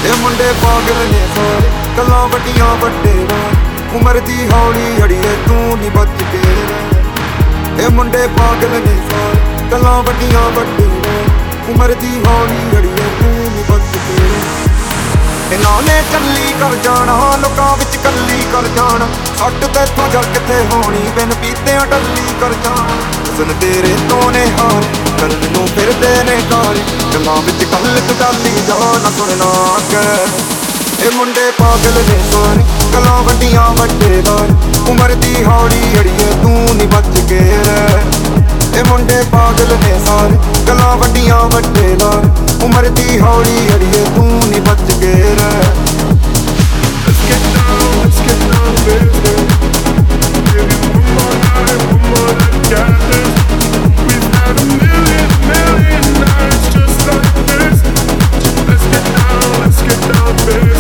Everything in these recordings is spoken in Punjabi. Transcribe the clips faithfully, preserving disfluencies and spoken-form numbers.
ਇਹ ਮੁੰਡੇ ਪਾਗਲ ਨੇ ਸਾਰੇ, ਗੱਲਾਂ ਵੱਡੀਆਂ ਵੱਡੇ ਨਾਲ, ਉਮਰ ਦੀ ਹੌਲੀ ਅੜੀਏ ਤੂੰ ਨੀ ਬਚ ਕੇ ਰਹਿ। ਇਹ ਮੁੰਡੇ ਪਾਗਲ ਨੇ ਸਾਰੇ, ਗੱਲਾਂ ਵੱਡੀਆਂ ਵੱਡੇ ਨਾਲ, ਉਮਰ ਦੀ ਹੌਲੀ ਅੜੀਏ ਤੂੰ ਨੀ ਬਚ ਕੇ ਰਹਿ। ਇਹਨਾਂ ਨੇ ਕੱਲੀ ਕਰ ਜਾਣਾ, ਲੋਕਾਂ ਵਿੱਚ ਕੱਲੀ ਕਰ ਜਾਣਾ, ਸੱਟ ਤੈਥੋਂ ਜਲ ਕਿੱਥੇ ਹੋਣੀ, ਬਿਨ ਪੀਤਿਆਂ ਟੱਲੀ ਕਰ ਜਾਣਾ। ਹੁਸਨ ਤੇਰੇ ਤੋਂ ਨੇ ਹਾਰ ਕਰਨ ਨੂੰ ਫਿਰਦੇ ਨੇ ਕਾਰੇ, ਗੱਲਾਂ ਵਿੱਚ ਕੱਲ ਕਟਾਲੀ ਜਾਣਾ ਸੁਣਨਾ ਕਰ। ਇਹ ਮੁੰਡੇ ਪਾਗਲ ਨੇ ਸਾਰੇ, ਗੱਲਾਂ ਵੱਡੀਆਂ ਵੱਡੇ ਨਾਲ, ਉਮਰ ਦੀ ਹੌਲੀ ਅੜੀਏ ਤੂੰ ਨੀ ਬਚ ਕੇ ਰਹਿ। ਇਹ ਮੁੰਡੇ ਪਾਗਲ ਨੇ ਸਾਰੇ, ਗੱਲਾਂ ਵੱਡੀਆਂ ਵੱਡੇ ਨਾਲ, ਉਮਰ ਦੀ ਹੌਲੀ ਅੜੀਏ ਤੂੰ ਨੀ ਬਚ ਕੇ ਰਹਿ। Let's get down, let's get down, baby. Give you one more night, one more night, got this. We've had a million, million nights just like this. Let's get down, let's get down, baby.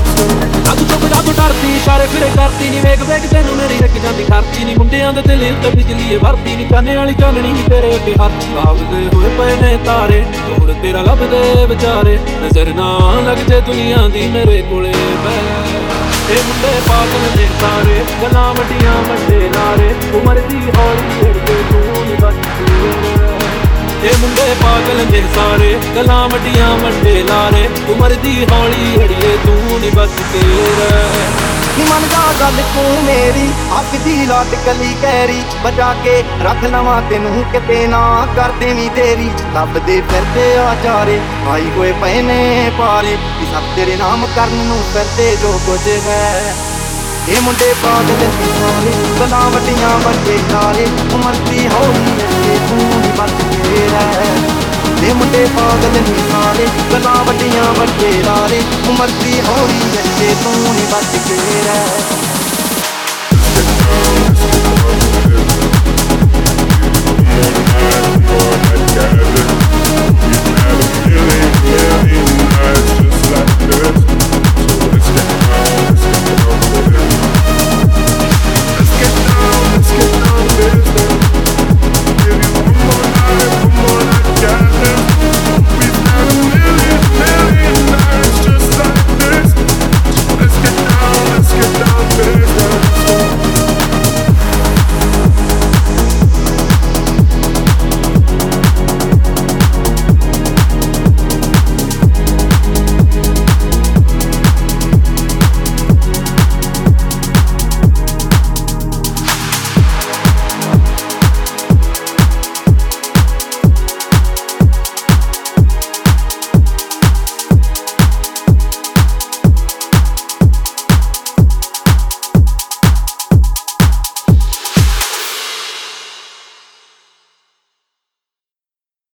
ਤੂੰ ਚੁੱਪ ਜਾ ਤੂੰ ਡਰਦੀ, ਸਾਰੇ ਫਿਰੇ ਕਰਦੀ ਨੀ, ਵੇਖ ਵੇਖ ਤੈਨੂੰ ਮੇਰੀ ਇੱਕ ਜਾਂਦੀ ਖਰਚੀ ਨੀ। ਮੁੰਡਿਆਂ ਦੇ ਦਿਲ ਉੱਤੇ ਬਿਜਲੀ ਏ ਵਰਦੀ ਨੀ, ਚਾਨੇ ਵਾਲੀ ਚਾਨਣੀ ਨੀ ਤੇਰੇ ਅੱਗੇ ਹੱਥ ਲਾਵਦੇ ਹੋਏ ਪਏ ਨੇ ਤਾਰੇ, ਹੋਰ ਤੇਰਾ ਲੱਭਦੇ ਵਿਚਾਰੇ, ਨਜ਼ਰ ਨਾ ਲੱਗ ਜੇ ਦੁਨੀਆ ਦੀ ਮੇਰੇ ਕੋਲੇ ਬੈ। ਇਹ ਮੁੰਡੇ ਪਾਗਲ ਨੇ ਸਾਰੇ, ਗੱਲਾਂ ਵੱਡੀਆਂ ਵੱਡੇ ਨਾਰੇ, ਉਮਰ ਦੀ ਹੌਲੀ ਅੜੀਏ ਤੂੰ ਨੀ ਬਚ ਕੇ ਰਹਿ। ਇਹ ਮੁੰਡੇ ਪਾਗਲ ਨੇ ਸਾਰੇ, ਗੱਲਾਂ ਵੱਡੀਆਂ ਵੱਡੇ ਨਾਰੇ, ਉਮਰ ਦੀ ਹੌਲੀ ਅੜੀਏ ਤੂੰ ਨੀ ਬਚ ਕੇ ਰਹਿ। ਨੀ ਮੰਨ ਜਾ ਗੱਲ ਤੂੰ ਮੇਰੀ, ਅੱਗ ਦੀ ਲਾਟ ਕਲੀ ਕਹਿਰੀ, ਬਚਾ ਕੇ ਰੱਖ ਲਵਾਂ ਤੈਨੂੰ ਕਿਤੇ ਨਾ ਕਰ ਦੇਵੀਂ ਤੇਰੀ। ਲੱਭਦੇ ਫਿਰਦੇ ਆ ਚਾਰੇ, ਆਈ ਹੋਏ ਪਏ ਨੇ ਪਾਰੇ, ਵੀ ਸਭ ਤੇਰੇ ਨਾਮ ਕਰਨ ਨੂੰ ਫਿਰਦੇ ਜੋ ਕੁਝ ਹੈ। ਇਹ ਮੁੰਡੇ ਪਾਗਲ ਨੇ ਸਾਰੇ, ਗੱਲਾਂ ਵੱਡੀਆਂ ਵੱਡੇ ਨਾਰੇ, ਉਮਰ ਦੀ ਹੌਲੀ ਅੜੀਏ ਤੂੰ ਨੀ ਬਚ ਕੇ ਰਹਿ। ਇਹ ਮੁੰਡੇ ਪਾਗਲ ਨੇ ਸਾਰੇ, ਗੱਲਾਂ ਵੱਡੀਆਂ ਵੱਡੇ ਨਾਰੇ, ਉਮਰ ਦੀ ਹੌਲੀ ਅੜੀਏ ਤੂੰ ਨੀ ਬਚ ਕੇ ਰਹਿ। One more night, one more night, got this.